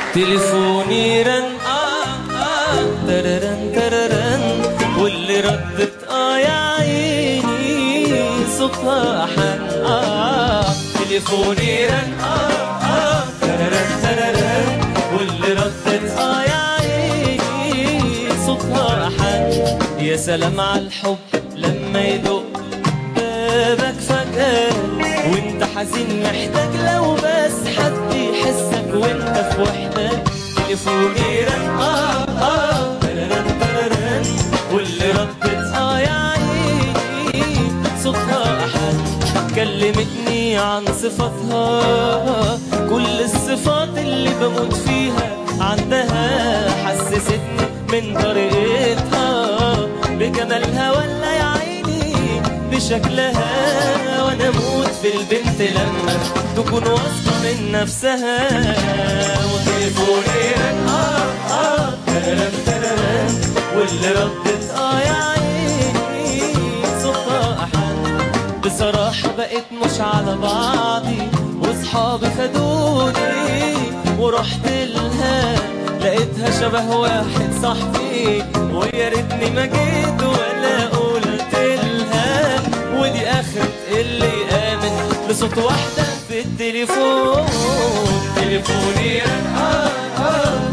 تليفوني رن تررن تررن، واللي ردت يا عيني صوتها حن تليفوني رن تررن تررن، واللي ردت يا عيني صوتها حن. يا سلام على الحب لما يدق بابك فجأة وانت حزين محتاج لو بس حد يحسك وانت في وحدة. تليفوني رن تررن تررن، واللي ردت يا عيني صوتها أحد. كلمتني عن صفاتها كل الصفات اللي بموت فيها عندها، حسستني من طريقتها بجمالها ولا يا عيني بشكلها. وانا اموت في البنت لما تكون واثقه من نفسها. وتليفوني رن تررن تررن، واللي ردت يا عيني صوتها احن. بصراحه بقيت مش على بعضي واصحابي خدوني ورحت لها لقيتها شبه واحد صاحبي، ويا ريتني ما جيت ولا قلت لها. ودي اخرة اللي امن بصوت واحدة في التليفون. تليفوني رن